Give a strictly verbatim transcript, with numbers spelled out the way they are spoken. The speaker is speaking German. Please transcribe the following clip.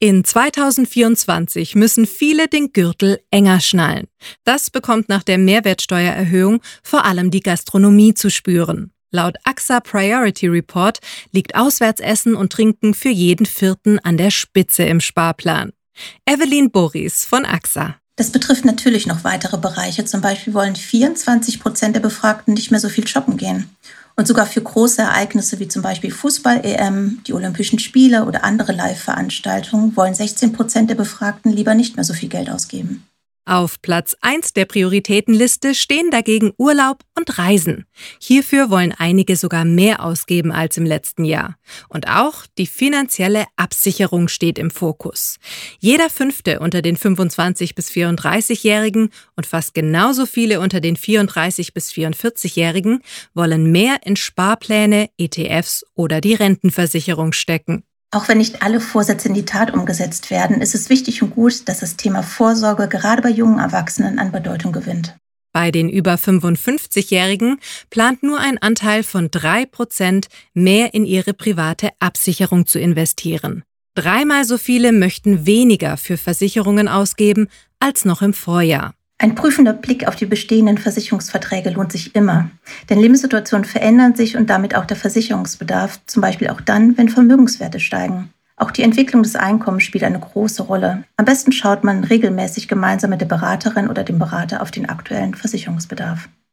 In zweitausendvierundzwanzig müssen viele den Gürtel enger schnallen. Das bekommt nach der Mehrwertsteuererhöhung vor allem die Gastronomie zu spüren. Laut A X A Priority Report liegt Auswärtsessen und Trinken für jeden Vierten an der Spitze im Sparplan. Evelyn Boris von A X A. Das betrifft natürlich noch weitere Bereiche. Zum Beispiel wollen vierundzwanzig Prozent der Befragten nicht mehr so viel shoppen gehen. Und sogar für große Ereignisse wie zum Beispiel Fußball-E M, die Olympischen Spiele oder andere Live-Veranstaltungen wollen sechzehn Prozent der Befragten lieber nicht mehr so viel Geld ausgeben. Auf Platz eins der Prioritätenliste stehen dagegen Urlaub und Reisen. Hierfür wollen einige sogar mehr ausgeben als im letzten Jahr. Und auch die finanzielle Absicherung steht im Fokus. Jeder Fünfte unter den fünfundzwanzig- bis vierunddreißigjährigen und fast genauso viele unter den vierunddreißig- bis vierundvierzigjährigen wollen mehr in Sparpläne, E T Fs oder die Rentenversicherung stecken. Auch wenn nicht alle Vorsätze in die Tat umgesetzt werden, ist es wichtig und gut, dass das Thema Vorsorge gerade bei jungen Erwachsenen an Bedeutung gewinnt. Bei den über fünfundfünfzigjährigen plant nur ein Anteil von drei Prozent mehr in ihre private Absicherung zu investieren. Dreimal so viele möchten weniger für Versicherungen ausgeben als noch im Vorjahr. Ein prüfender Blick auf die bestehenden Versicherungsverträge lohnt sich immer. Denn Lebenssituationen verändern sich und damit auch der Versicherungsbedarf, zum Beispiel auch dann, wenn Vermögenswerte steigen. Auch die Entwicklung des Einkommens spielt eine große Rolle. Am besten schaut man regelmäßig gemeinsam mit der Beraterin oder dem Berater auf den aktuellen Versicherungsbedarf.